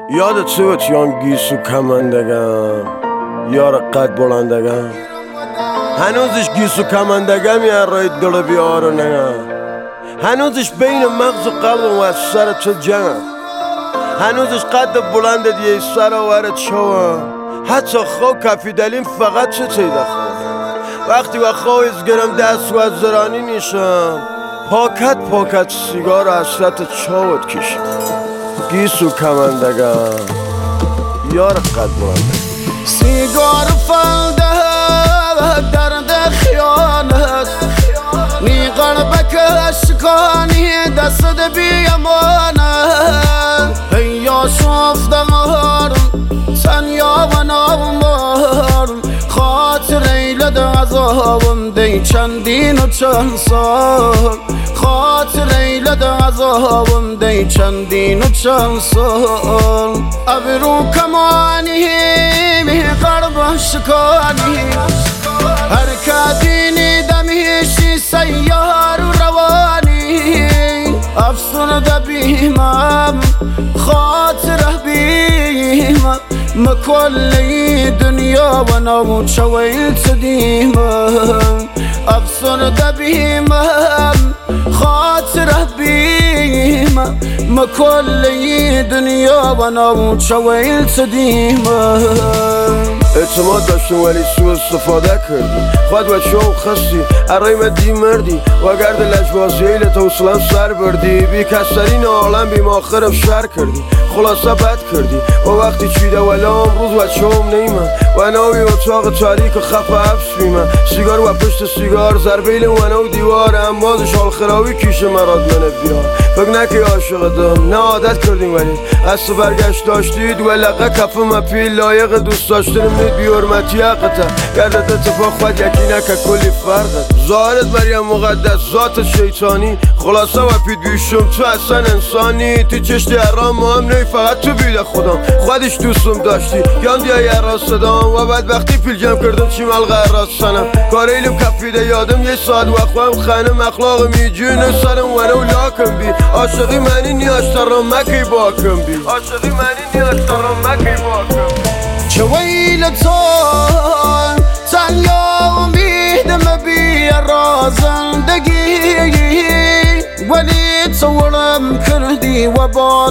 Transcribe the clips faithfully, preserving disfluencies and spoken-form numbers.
یادت بود یان گیسو کمندگم یار قد بلندگم هنوزش گیسو کمندگم یه رای دل بیارو نگم هنوزش بین مغز و قلب و سر تو جنگم هنوزش قد بلند دیگه سر آورد شوم حتی خواه کفی دلیم فقط چه تیده خواه وقتی و خواه ازگرم دست و از زرانی نیشم پاکت پاکت سیگار و حسرت چاوت کشم گیسو کمندگم یار قد بلندگم سیگار فلده درد خیانت نی قلبک اشکانی دست بیامانه یا شفتم سن یا و نامارم خاطر ایلد عذابم دی چندین و چند سال خاطر ایلد عذابم دی چندین و چند سال ابرو کمانی می قلب شکانی حرکتی دمیشی سیار و روانی افسرده بیمم خاطره بیمم مکلی دنیا و نامو چویل تدیمم افسرده بیمم خاطره بیمم مکلی دنیا و نامو چویل تدیمم اعتماد داشتم ولی سو استفاده کردی خود و شو خستی ارای مدی مردی و گرد لجبازی ایلت حوصلم سر بردی بی کسرین عالم بی ماخرم شر کردی خلاصه بد کردی و وقتی چیده ولام روز و چوم نیمم و ناوی اتاق تاریک و خف حبس بیمم سیگار و پشت سیگار زربیل و نو دیوار انبازش حال خراوی کیشه مراد منه بیار فکر نکی عاشق دم نه عادت کردیم ولی قصد برگشت داشتید و لقه کف مپیل لایق دوست داشتنم نید بی حرمتی حقتا گردت اتفاق خود یکی نکه کلی فرقت ظاهرت مریم مقدس ذات شیطانی خلاصه و پید بیشم تو اصلا انسانی تو چشتی حرام مهم نی فقط تو بیده خودم خودش دوستم داشتی گم دیای اراز صدام و بعد وقتی پیل جمع کردم چی ملغه اراز سنم کاریلم کفیده یادم یه ساعت وقتم خانم اخلاق میجونه سرم ونو لاکم بی عاشقی منی نیاز ترم مکی باکم بی عاشقی منی نیاز ترم مکی باکم چه ویل تو تنیا امیدم بی رازندگی ولی تولم کردی و با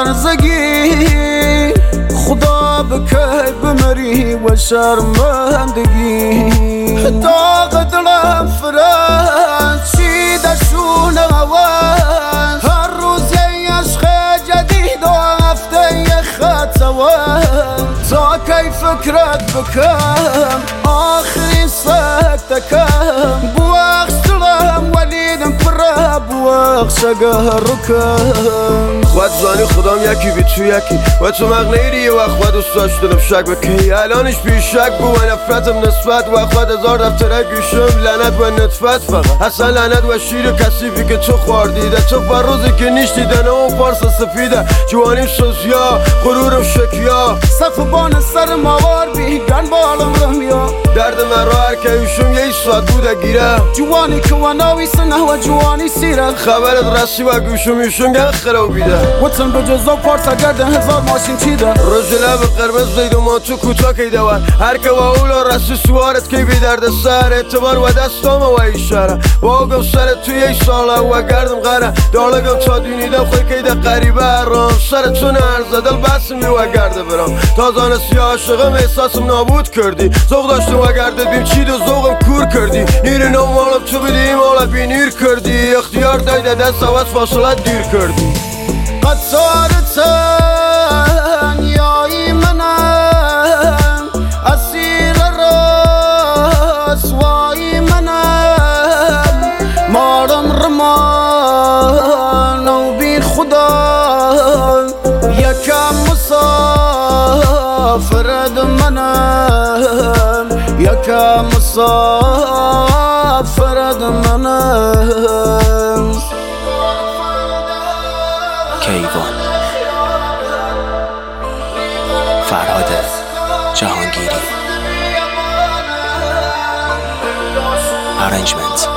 نرزگی خدا بکی بمری و شرمندگی داغ دلم فرد چیده شونه هوس هر روز یه عشق جدید و هفته یه خطوه تا کی فکرت بکم آخری سکتکم بوخش دلم ولیدم پره بوخش گهرکم خود زانی خودم یکی بی تو یکی و تو مغنیری یه وقت خود دوست داشتنم شک بکی الانش بی شک بو و نفرتم نسبت و خود هزار دفتره گوشم لعنت و نطفت فقط اصلا لعنت و شیر کسیفی که تو خوردیده تو بر روزی که نیش دیدن اون پارس سفیده جوانیم سوزیا غرورم شکیا صف بان سر موار بیگن بالم رمیا درد من را هر که ایشون یه ساعت بوده گیره جوانی که و ناوی سنه و جوانی سیره خبرت رسی و گوشم ایشون گه خراب بیده وطن به جزا پارتا گرده هزار ماشین چیده رژ لب قرمز زید و ما تو کوتا که دور هر که و اولا رسی سوارت که بی درد سر اعتبار و دستام و ایشاره باگم سر توی یه ساله و گردم غره دالگم تا دینیدم خوی که ده قریبه رام سر تو نرزه دل بسمی و گرده برام تازانه سی عاشقم احساسم نابود کردی زوق داشتم و گرده بیم چید و زوقم کور کردی نیر نمالم تو بدیم حالا بی نیر کردی اختیار دایده دست عوض فاصلت دیر کردی قطارتن یای منم اسیر رسوای منم مارم رمان و بی خدا یکم مسافرد منم یکم مسافرد منم کیوان فرهاد جهانگیری Arrangement